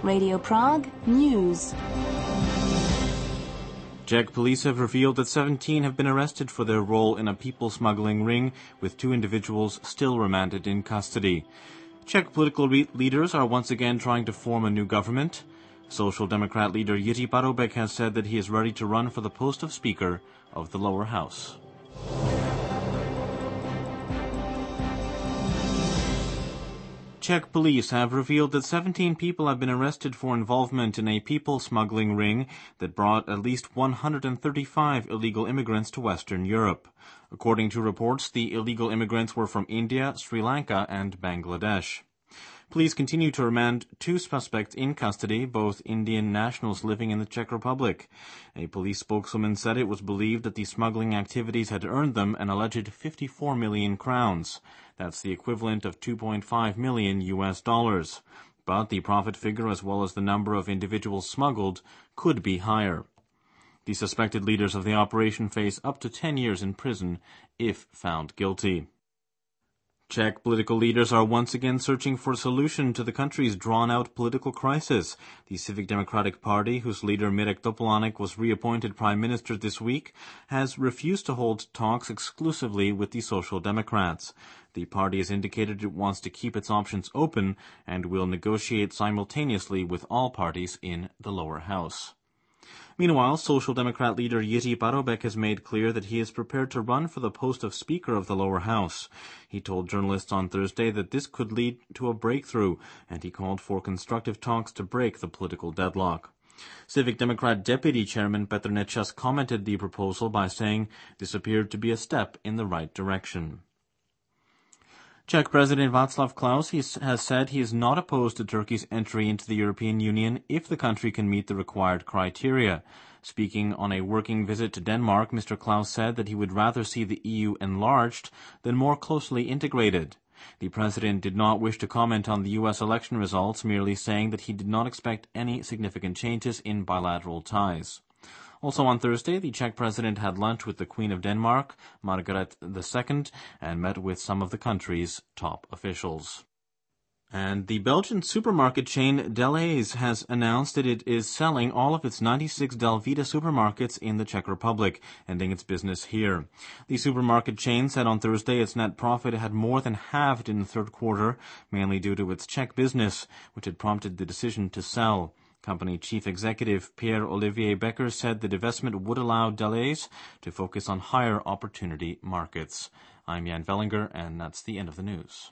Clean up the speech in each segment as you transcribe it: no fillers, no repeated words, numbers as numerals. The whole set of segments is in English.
Radio Prague News. Czech police have revealed that 17 have been arrested for their role in a people smuggling ring, with 2 individuals still remanded in custody. Czech political leaders are once again trying to form a new government. Social Democrat leader Jiří Paroubek has said that he is ready to run for the post of Speaker of the lower house. Czech police have revealed that 17 people have been arrested for involvement in a people smuggling ring that brought at least 135 illegal immigrants to Western Europe. According to reports, the illegal immigrants were from India, Sri Lanka, and Bangladesh. Police continue to remand 2 suspects in custody, both Indian nationals living in the Czech Republic. A police spokeswoman said it was believed that the smuggling activities had earned them an alleged 54 million crowns. That's the equivalent of $2.5 million US. But the profit figure, as well as the number of individuals smuggled, could be higher. The suspected leaders of the operation face up to 10 years in prison if found guilty. Czech political leaders are once again searching for a solution to the country's drawn-out political crisis. The Civic Democratic Party, whose leader Mirek Topolánek was reappointed prime minister this week, has refused to hold talks exclusively with the Social Democrats. The party has indicated it wants to keep its options open and will negotiate simultaneously with all parties in the lower house. Meanwhile, Social Democrat leader Jiří Paroubek has made clear that he is prepared to run for the post of Speaker of the lower house. He told journalists on Thursday that this could lead to a breakthrough, and he called for constructive talks to break the political deadlock. Civic Democrat Deputy Chairman Petr Nečas commented the proposal by saying this appeared to be a step in the right direction. Czech President Václav Klaus has said he is not opposed to Turkey's entry into the European Union if the country can meet the required criteria. Speaking on a working visit to Denmark, Mr. Klaus said that he would rather see the EU enlarged than more closely integrated. The president did not wish to comment on the U.S. election results, merely saying that he did not expect any significant changes in bilateral ties. Also on Thursday, the Czech president had lunch with the Queen of Denmark, Margaret II, and met with some of the country's top officials. And the Belgian supermarket chain Delhaize has announced that it is selling all of its 96 Delvita supermarkets in the Czech Republic, ending its business here. The supermarket chain said on Thursday its net profit had more than halved in the third quarter, mainly due to its Czech business, which had prompted the decision to sell. Company Chief Executive Pierre-Olivier Becker said the divestment would allow Delhaize to focus on higher opportunity markets. I'm Jan Vellinger, and that's the end of the news.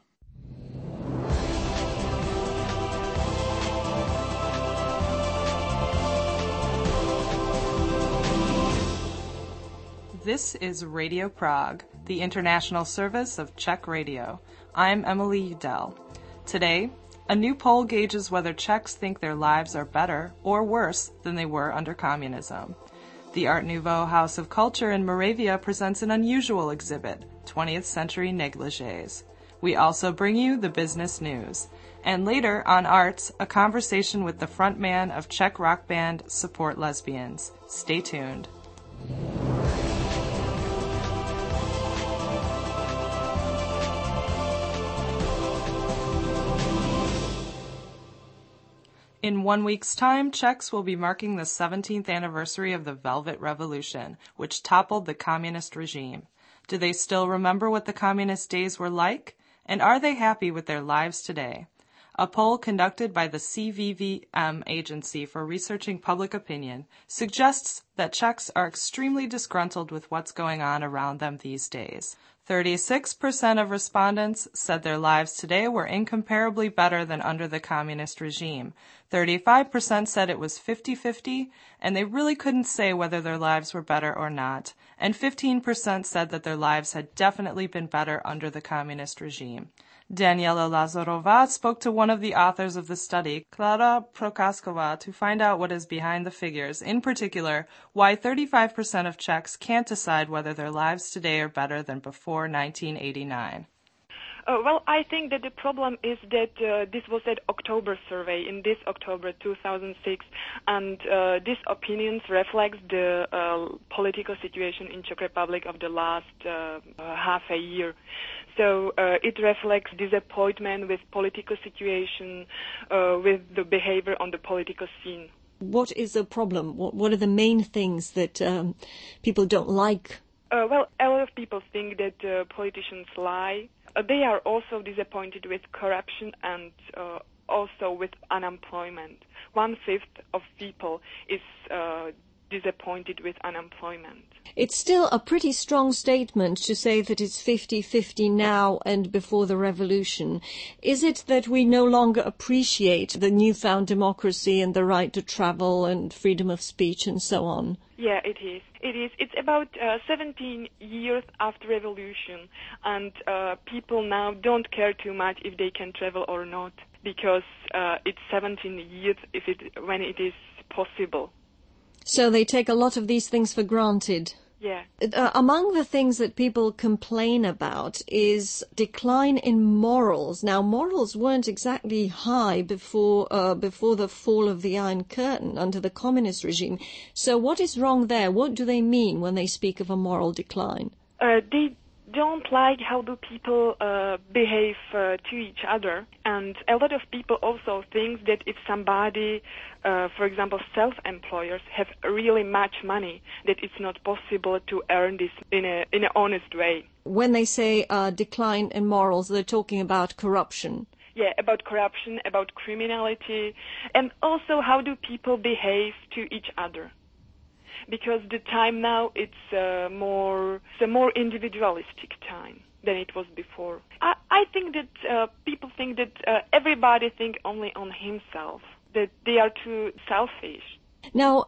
This is Radio Prague, the international service of Czech radio. I'm Emily Udell. Today, a new poll gauges whether Czechs think their lives are better or worse than they were under communism. The Art Nouveau House of Culture in Moravia presents an unusual exhibit, 20th Century Negligées. We also bring you the business news. And later, on Arts, a conversation with the frontman of Czech rock band Support Lesbians. Stay tuned. In 1 week's time, Czechs will be marking the 17th anniversary of the Velvet Revolution, which toppled the communist regime. Do they still remember what the communist days were like? And are they happy with their lives today? A poll conducted by the CVVM Agency for Researching Public Opinion suggests that Czechs are extremely disgruntled with what's going on around them these days. 36% of respondents said their lives today were incomparably better than under the communist regime. 35% said it was 50-50, and they really couldn't say whether their lives were better or not. And 15% said that their lives had definitely been better under the communist regime. Daniela Lazarova spoke to one of the authors of the study, Klara Prokaskova, to find out what is behind the figures, in particular, why 35% of Czechs can't decide whether their lives today are better than before 1989. Well, I think that the problem is that this was an October survey, in this October 2006, and these opinions reflects the political situation in Czech Republic of the last half a year. So it reflects disappointment with political situation, with the behavior on the political scene. What is the problem? What are the main things that people don't like? Well, a lot of people think that politicians lie. They are also disappointed with corruption and also with unemployment. 1/5 of people is disappointed with unemployment. It's still a pretty strong statement to say that it's 50-50 now and before the revolution. Is it that we no longer appreciate the newfound democracy and the right to travel and freedom of speech and so on? Yeah, it is. It is. It's about 17 years after revolution, and people now don't care too much if they can travel or not, because it's 17 years when it is possible. So they take a lot of these things for granted. Yeah. Among the things that people complain about is decline in morals. Now, morals weren't exactly high before the fall of the Iron Curtain under the communist regime. So what is wrong there? What do they mean when they speak of a moral decline? They don't like how do people behave to each other, and a lot of people also think that if somebody, for example, self-employers have really much money, that it's not possible to earn this in an honest way. When they say decline in morals, they're talking about corruption. Yeah, about corruption, about criminality, and also how do people behave to each other. Because the time now, it's a more individualistic time than it was before. I think that people think that everybody think only on himself, that they are too selfish. Now,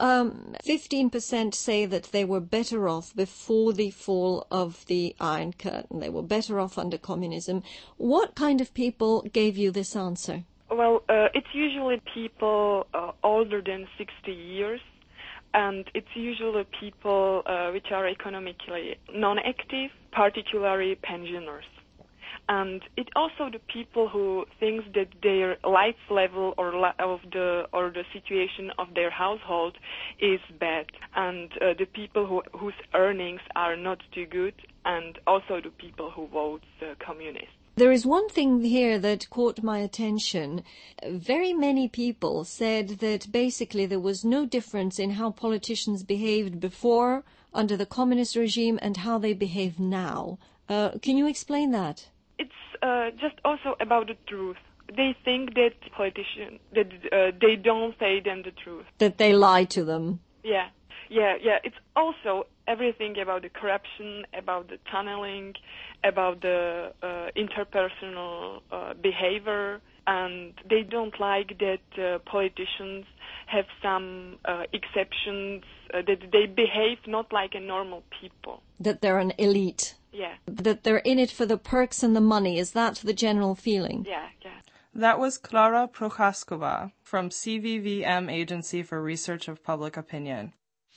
15% say that they were better off before the fall of the Iron Curtain. They were better off under communism. What kind of people gave you this answer? Well, it's usually people older than 60 years. And it's usually people which are economically non-active, particularly pensioners. And it also the people who think that their life level or the situation of their household is bad, and the people whose earnings are not too good, and also the people who vote communist. There is one thing here that caught my attention. Very many people said that basically there was no difference in how politicians behaved before under the communist regime and how they behave now. Can you explain that? It's just also about the truth. They think that politicians, that they don't say them the truth. That they lie to them. Yeah. It's also everything about the corruption, about the tunneling, about the interpersonal behavior, and they don't like that politicians have some exceptions, that they behave not like a normal people. That they're an elite. Yeah. That they're in it for the perks and the money. Is that the general feeling? Yeah. That was Klara Prochaskova from CVVM Agency for Research of Public Opinion.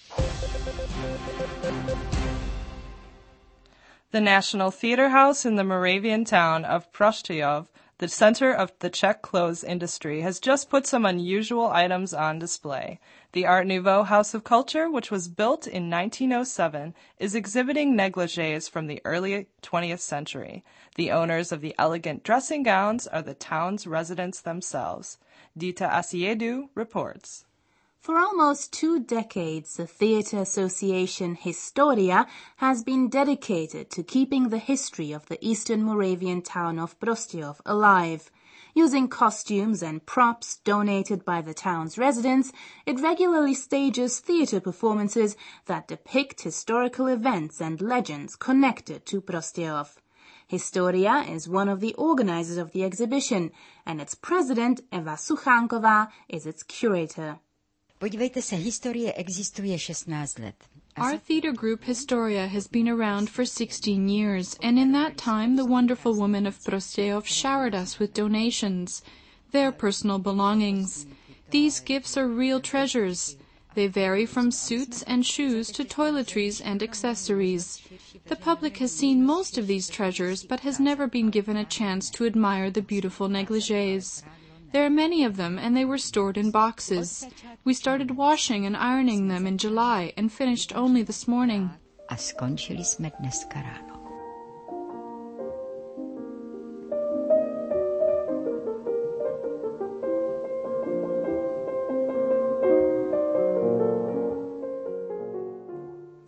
The National Theatre House in the Moravian town of Prostějov, the center of the Czech clothes industry, has just put some unusual items on display. The Art Nouveau House of Culture, which was built in 1907, is exhibiting negligées from the early 20th century. The owners of the elegant dressing gowns are the town's residents themselves. Dita Asiedu reports. For almost 2 decades, the theatre association Historia has been dedicated to keeping the history of the eastern Moravian town of Prostějov alive. Using costumes and props donated by the town's residents, it regularly stages theatre performances that depict historical events and legends connected to Prostějov. Historia is one of the organizers of the exhibition, and its president, Eva Suchánková, is its curator. Podívejte se, Historie existuje 16 let. Our theater group Historia has been around for 16 years, and in that time the wonderful women of Prostějov showered us with donations, their personal belongings. These gifts are real treasures. They vary from suits and shoes to toiletries and accessories. The public has seen most of these treasures, but has never been given a chance to admire the beautiful negligées. There are many of them, and they were stored in boxes. We started washing and ironing them in July and finished only this morning. A skončili jsme dneska ráno.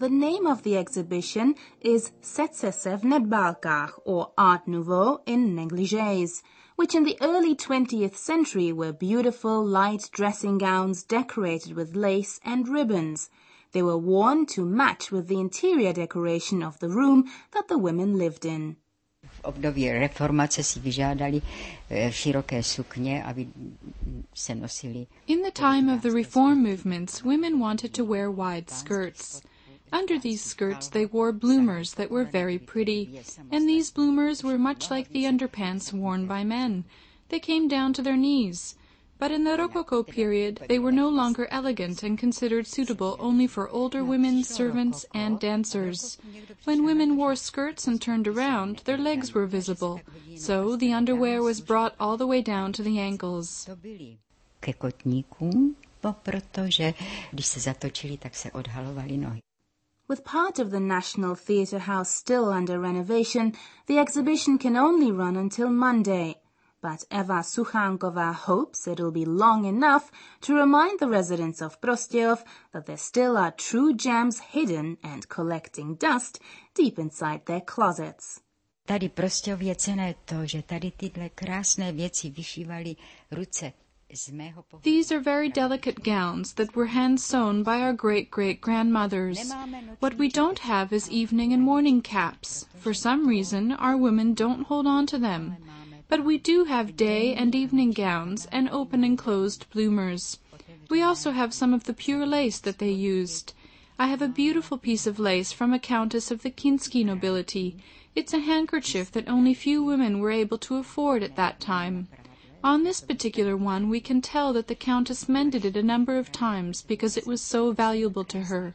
The name of the exhibition is Setce se v nedbálkách, or Art Nouveau in negligées, which in the early 20th century were beautiful light dressing gowns decorated with lace and ribbons. They were worn to match with the interior decoration of the room that the women lived in. V období reformace si vyžádali široké sukně, aby se nosily. In the time of the reform movements, women wanted to wear wide skirts. Under these skirts they wore bloomers that were very pretty, and these bloomers were much like the underpants worn by men. They came down to their knees. But in the Rococo period, they were no longer elegant and considered suitable only for older women, servants, and dancers. When women wore skirts and turned around, their legs were visible, so the underwear was brought all the way down to the ankles. Ke kotníkům, protože když se zatočili, tak se odhalovaly nohy. With part of the National Theatre House still under renovation, the exhibition can only run until Monday. But Eva Suchanková hopes it will be long enough to remind the residents of Prostějov that there still are true gems hidden and collecting dust deep inside their closets. Tady Prostějov je cenné to, že tady tyhle krásné věci vyšívaly ruce. These are very delicate gowns that were hand-sewn by our great-great-grandmothers. What we don't have is evening and morning caps. For some reason, our women don't hold on to them. But we do have day and evening gowns and open and closed bloomers. We also have some of the pure lace that they used. I have a beautiful piece of lace from a countess of the Kinsky nobility. It's a handkerchief that only few women were able to afford at that time. On this particular one, we can tell that the countess mended it a number of times because it was so valuable to her.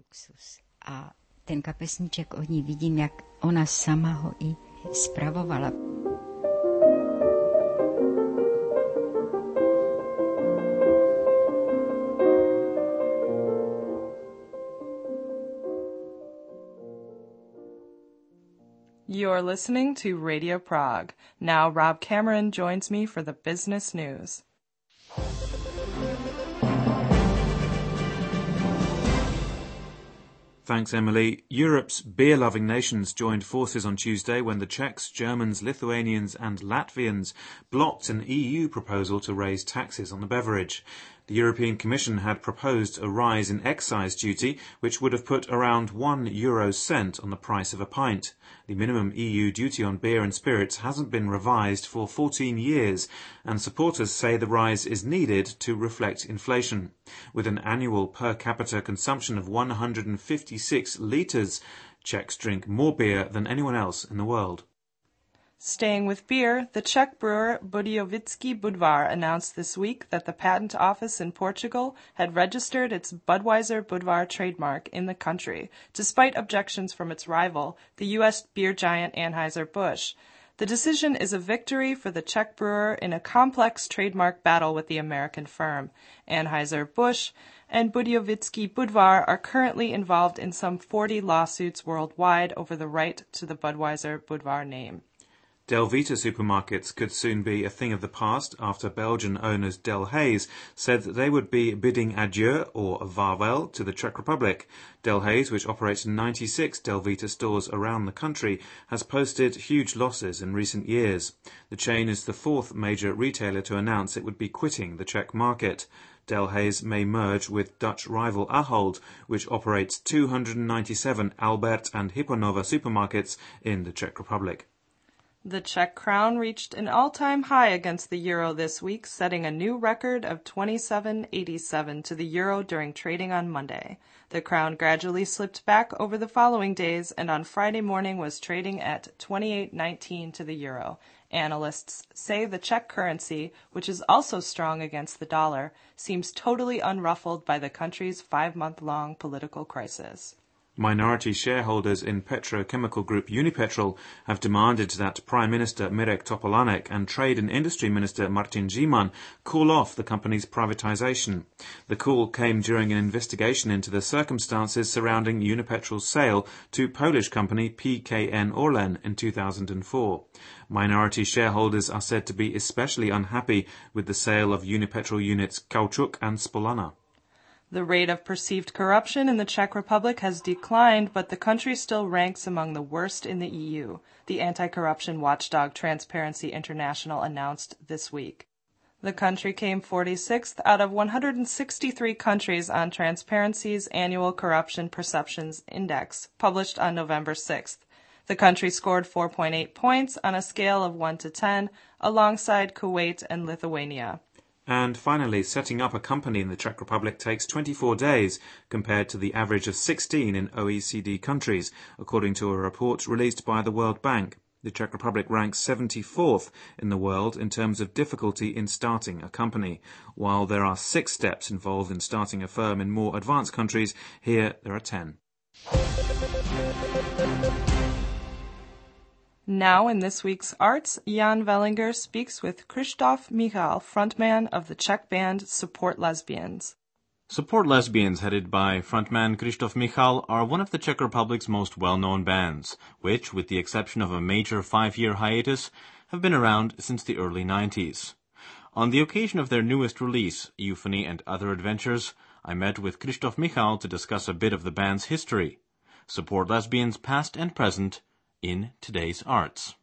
A ten kapesníček od ní vidím, jak ona sama ho i spravovala. You're listening to Radio Prague. Now Rob Cameron joins me for the business news. Thanks, Emily. Europe's beer-loving nations joined forces on Tuesday when the Czechs, Germans, Lithuanians and Latvians blocked an EU proposal to raise taxes on the beverage. The European Commission had proposed a rise in excise duty, which would have put around €1 on the price of a pint. The minimum EU duty on beer and spirits hasn't been revised for 14 years, and supporters say the rise is needed to reflect inflation. With an annual per capita consumption of 156 litres, Czechs drink more beer than anyone else in the world. Staying with beer, the Czech brewer Budějovický Budvar announced this week that the patent office in Portugal had registered its Budweiser Budvar trademark in the country, despite objections from its rival, the U.S. beer giant Anheuser-Busch. The decision is a victory for the Czech brewer in a complex trademark battle with the American firm. Anheuser-Busch and Budějovický Budvar are currently involved in some 40 lawsuits worldwide over the right to the Budweiser Budvar name. Delvita supermarkets could soon be a thing of the past after Belgian owners Delhaize said that they would be bidding adieu or vaarwel to the Czech Republic. Delhaize, which operates 96 Delvita stores around the country, has posted huge losses in recent years. The chain is the fourth major retailer to announce it would be quitting the Czech market. Delhaize may merge with Dutch rival Ahold, which operates 297 Albert and Hyponova supermarkets in the Czech Republic. The Czech crown reached an all-time high against the euro this week, setting a new record of 27.87 to the euro during trading on Monday. The crown gradually slipped back over the following days and on Friday morning was trading at 28.19 to the euro. Analysts say the Czech currency, which is also strong against the dollar, seems totally unruffled by the country's 5-month-long political crisis. Minority shareholders in petrochemical group Unipetrol have demanded that Prime Minister Mirek Topolánek and Trade and Industry Minister Martin Ziman call off the company's privatization. The call came during an investigation into the circumstances surrounding Unipetrol's sale to Polish company PKN Orlen in 2004. Minority shareholders are said to be especially unhappy with the sale of Unipetrol units Kauczuk and Spolana. The rate of perceived corruption in the Czech Republic has declined, but the country still ranks among the worst in the EU, the anti-corruption watchdog Transparency International announced this week. The country came 46th out of 163 countries on Transparency's annual Corruption Perceptions Index, published on November 6th. The country scored 4.8 points on a scale of 1 to 10, alongside Kuwait and Lithuania. And finally, setting up a company in the Czech Republic takes 24 days, compared to the average of 16 in OECD countries, according to a report released by the World Bank. The Czech Republic ranks 74th in the world in terms of difficulty in starting a company. While there are 6 steps involved in starting a firm in more advanced countries, here there are 10. Now, in this week's Arts, Jan Wellinger speaks with Krzysztof Michal, frontman of the Czech band Support Lesbians. Support Lesbians, headed by frontman Krzysztof Michal, are one of the Czech Republic's most well-known bands, which, with the exception of a major 5-year hiatus, have been around since the early 90s. On the occasion of their newest release, Euphony and Other Adventures, I met with Krzysztof Michal to discuss a bit of the band's history. Support Lesbians, past and present, in today's Arts.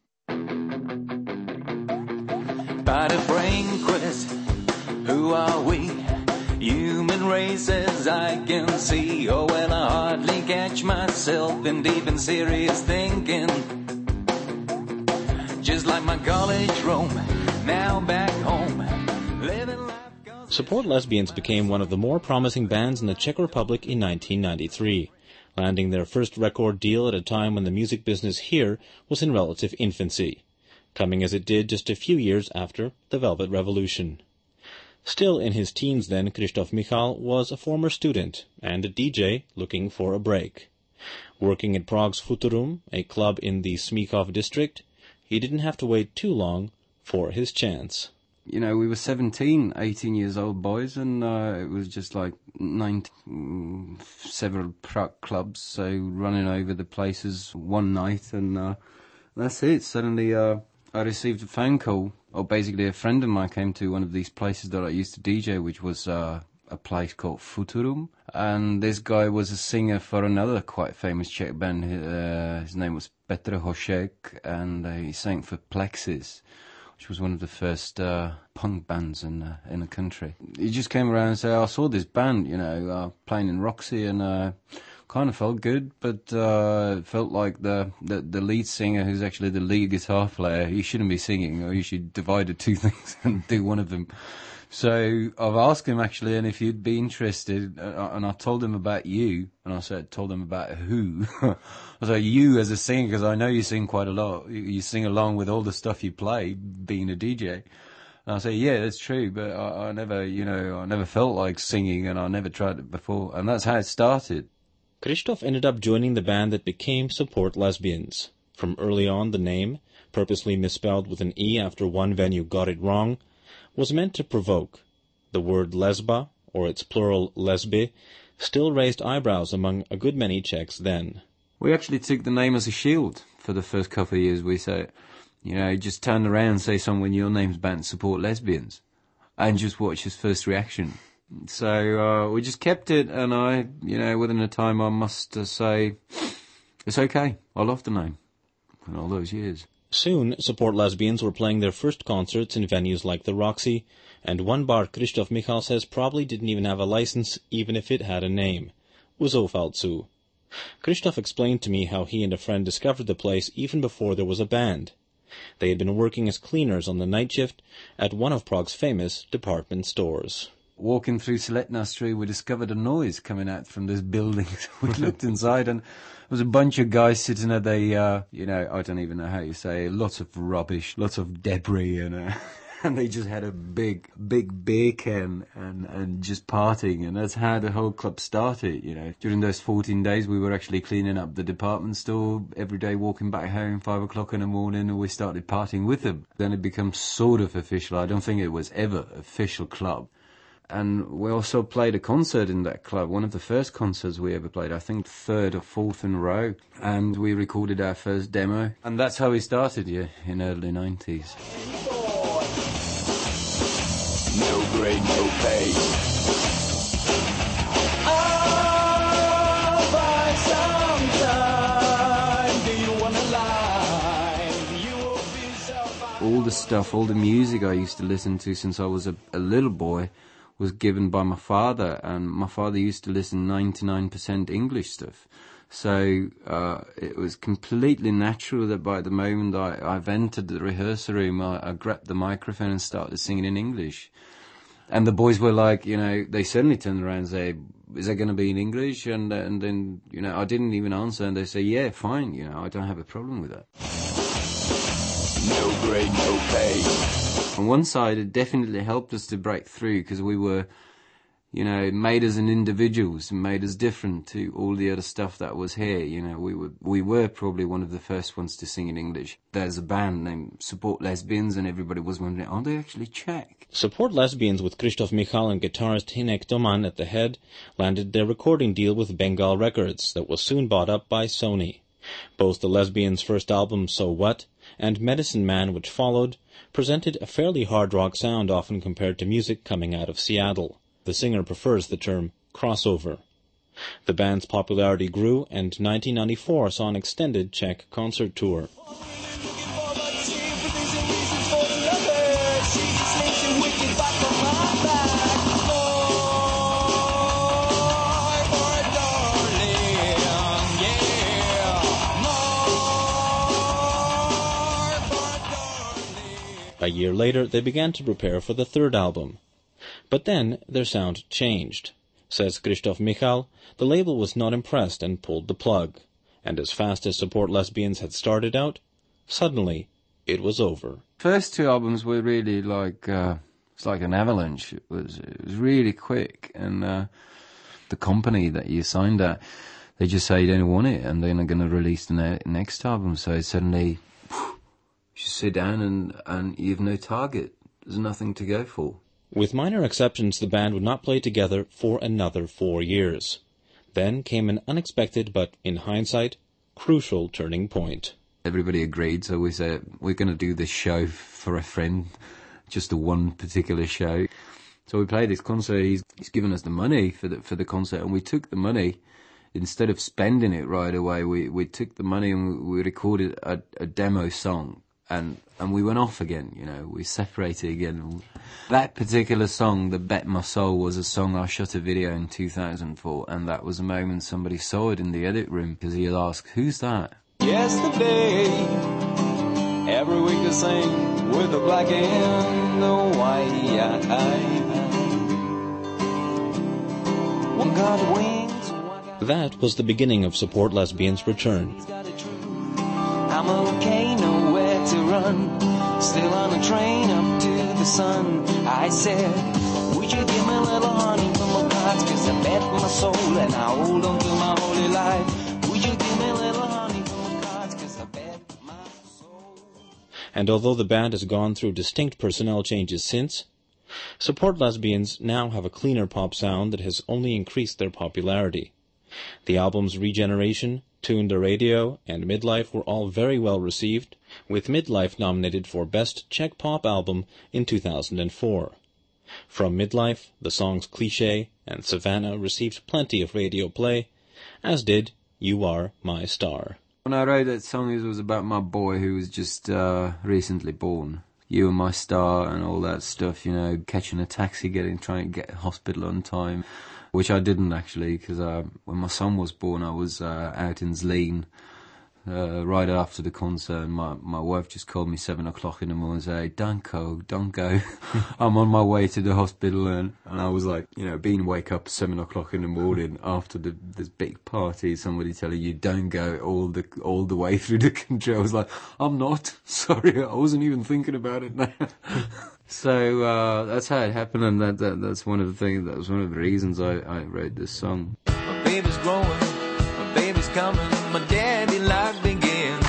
Body brain quiz, who are we? Human races I can see. Oh, well, I hardly catch myself in deep and serious thinking. Just like my college room, now back home, living life. Support Lesbians became one of the more promising bands in the Czech Republic in 1993. Landing their first record deal at a time when the music business here was in relative infancy, coming as it did just a few years after the Velvet Revolution. Still in his teens then, Krzysztof Michal was a former student and a DJ looking for a break. Working at Prague's Futurum, a club in the Smíchov district, he didn't have to wait too long for his chance. You know, we were 17, 18 years old boys, and it was just like several Prague clubs, so running over the places one night, and that's it. Suddenly I received a phone call, or basically a friend of mine came to one of these places that I used to DJ, which was a place called Futurum, and this guy was a singer for another quite famous Czech band. His name was Petr Hošek, and he sang for Plexis, which was one of the first punk bands in the country. He just came around and said, I saw this band, you know, playing in Roxy, and kind of felt good, but felt like the lead singer, who's actually the lead guitar player, he shouldn't be singing, or you should divide the two things and do one of them. So I've asked him actually, and if you'd be interested, and I told him about you, and I told him about who. I was like, you as a singer, because I know you sing quite a lot. You sing along with all the stuff you play, being a DJ. And I say, yeah, that's true, but I never felt like singing, and I never tried it before, and that's how it started. Krzysztof ended up joining the band that became Support Lesbians. From early on, the name, purposely misspelled with an E after one venue got it wrong, was meant to provoke. The word lesba, or its plural lesby, still raised eyebrows among a good many Czechs then. We actually took the name as a shield for the first couple of years. We said, you know, just turn around and say someone, your name's band Support Lesbians, and just watch his first reaction. So we just kept it, and within a time I must say, it's okay. I love the name in all those years. Soon, Support Lesbians were playing their first concerts in venues like the Roxy, and one bar Krzysztof Michal says probably didn't even have a license, even if it had a name. Uzofalcu. Krzysztof explained to me how he and a friend discovered the place even before there was a band. They had been working as cleaners on the night shift at one of Prague's famous department stores. Walking through Seletná Street, we discovered a noise coming out from this building. We looked inside, and there was a bunch of guys sitting at I don't even know how you say, lots of rubbish, lots of debris, and they just had a big beer can and just partying, and that's how the whole club started, you know. During those 14 days, we were actually cleaning up the department store every day, walking back home 5 o'clock in the morning, and we started partying with them. Then it becomes sort of official. I don't think it was ever official club. And we also played a concert in that club, one of the first concerts we ever played, I think 3rd or 4th in a row. And we recorded our first demo. And that's how we started, in early 90s. No grade, no pay. all the stuff, all the music I used to listen to since I was a little boy was given by my father, and my father used to listen 99% English stuff. So it was completely natural that by the moment I've entered the rehearsal room, I grabbed the microphone and started singing in English. And the boys were like, they suddenly turned around and say, is that going to be in English? And then, I didn't even answer, and they say, yeah, fine, I don't have a problem with that. No grade, no pay. On one side, it definitely helped us to break through because we were, it made us an individuals and made us different to all the other stuff that was here. We were probably one of the first ones to sing in English. There's a band named Support Lesbians, and everybody was wondering, are they actually Czech? Support Lesbians, with Krzysztof Michal and guitarist Hinek Doman at the head, landed their recording deal with Bengal Records that was soon bought up by Sony. Both the Lesbians' first album, So What, and Medicine Man, which followed, presented a fairly hard rock sound often compared to music coming out of Seattle. The singer prefers the term crossover. The band's popularity grew, and 1994 saw an extended Czech concert tour. A year later, they began to prepare for the third album. But then their sound changed. Says Krzysztof Michal, the label was not impressed and pulled the plug. And as fast as Support Lesbians had started out, suddenly it was over. First two albums were really like, it's like an avalanche. It was really quick. And the company that you signed at, they just say you don't want it, and they're not going to release the next album. So suddenly, you sit down and you have no target. There's nothing to go for. With minor exceptions, the band would not play together for another 4 years. Then came an unexpected but, in hindsight, crucial turning point. Everybody agreed, so we said, we're going to do this show for a friend, just a one particular show. So we played this concert. He's given us the money for the concert, and we took the money. Instead of spending it right away, we took the money and we recorded a demo song. And we went off again, we separated again. That particular song, The Bet My Soul, was a song I shot a video in 2004, and that was a moment somebody saw it in the edit room, because he asked, who's that? Yesterday, every week the same, with the black and the white. One got wings, one got... That was the beginning of Support Lesbians' return. I'm okay, nowhere to run. Still on a train up to the sun. I said, would you give me a little honey from my pots? 'Cause I bet my soul and I hold on to my holy life. Would you give me a little honey from my pots? 'Cause I bet my soul. And although the band has gone through distinct personnel changes since, Support Lesbians now have a cleaner pop sound that has only increased their popularity. The albums Regeneration, Tune the Radio, and Midlife were all very well received, with Midlife nominated for Best Czech Pop Album in 2004. From Midlife, the songs Cliché and Savannah received plenty of radio play, as did You Are My Star. When I wrote that song, it was about my boy who was just recently born. You Are My Star and all that stuff, catching a taxi, trying to get to hospital on time. Which I didn't actually, because when my son was born, I was out in Zlín right after the concert. And my wife just called me 7 o'clock in the morning and said, don't go. I'm on my way to the hospital. And I was like, being wake up 7 o'clock in the morning after this big party, somebody telling you don't go all the way through the country. I was like, I'm not. Sorry, I wasn't even thinking about it now. So that's how it happened, and that's one of the things. That was one of the reasons I wrote this song. My baby's growing, my baby's coming, my daddy life begins.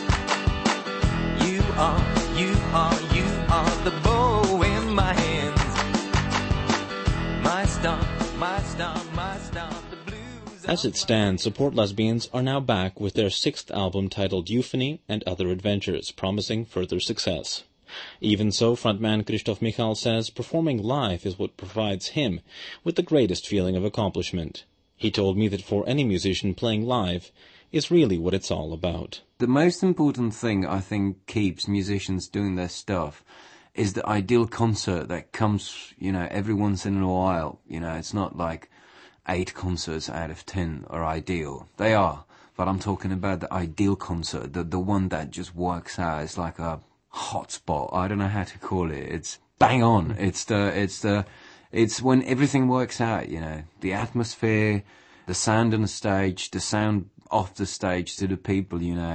You are the bow in my hands. My star, the blues. As it stands, Support Lesbians are now back with their 6th album titled Euphony and Other Adventures, promising further success. Even so, frontman Krzysztof Michal says performing live is what provides him with the greatest feeling of accomplishment. He told me that for any musician playing live, is really what it's all about. The most important thing I think keeps musicians doing their stuff is the ideal concert that comes, every once in a while. It's not like 8 concerts out of 10 are ideal. They are, but I'm talking about the ideal concert, the one that just works out. It's like a hotspot. I don't know how to call it. It's bang on. It's when everything works out, the atmosphere, the sound on the stage, the sound off the stage to the people,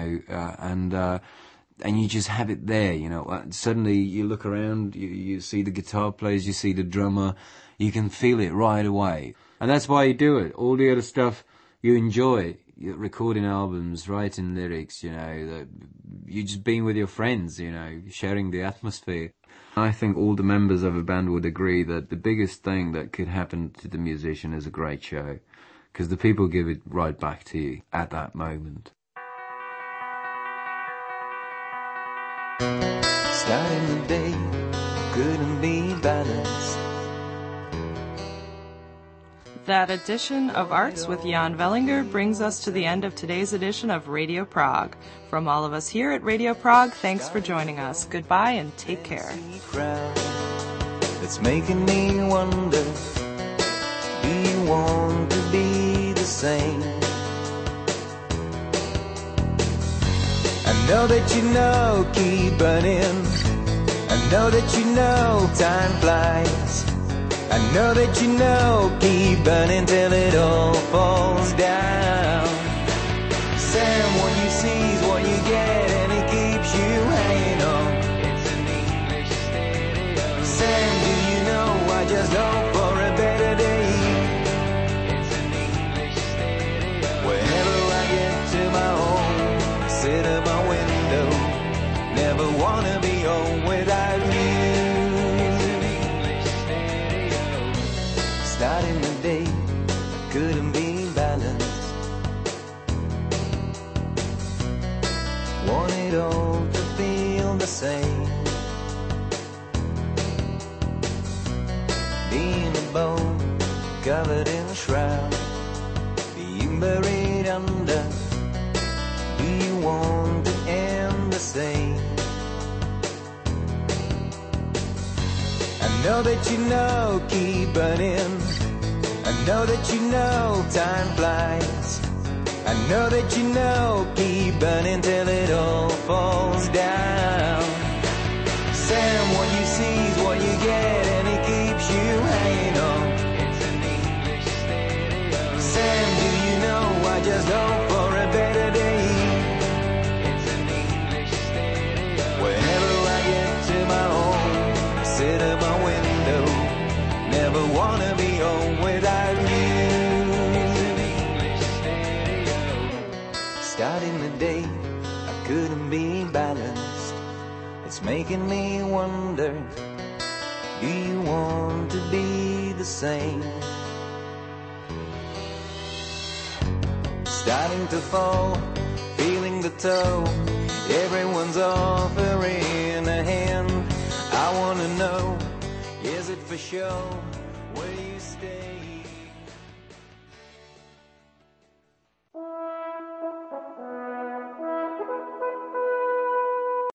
and you just have it there, Suddenly you look around, you see the guitar players, you see the drummer, you can feel it right away. And that's why you do it. All the other stuff you enjoy, you're recording albums, writing lyrics, you're just being with your friends, sharing the atmosphere. I think all the members of a band would agree that the biggest thing that could happen to the musician is a great show, because the people give it right back to you at that moment. Starting the day couldn't be balanced. That edition of Arts with Jan Vellinger brings us to the end of today's edition of Radio Prague. From all of us here at Radio Prague, thanks for joining us. Goodbye and take care. It's making me wonder, do you want to be the same? I know that keep running. I know that time flies. I know that keep burning till it all falls down. Sam, what you see is what you get, and it keeps you hanging on. It's an English stereo. Sam, do you know I just hope for a better day? It's an English stereo. Whenever I get to my home, sit at my window, never wanna be home without you. Starting the day couldn't be balanced. Want it all to feel the same. Being a bone covered in a shroud, being buried under. Do you want to end the same? I know that keep burning. I know that time flies. I know that keep burning till it all falls down. Sam, what you see is what you get, and it keeps you hanging on. It's an English stereo. Sam, do you know I just hope for a better day? It's an English stereo. Whenever I get to my home, I sit at my window, never wanna be home without you. Starting the day, I couldn't be balanced. It's making me wonder, do you want to be the same? Starting to fall, feeling the toe, everyone's offering a hand. I wanna know, is it for show? Will you stay?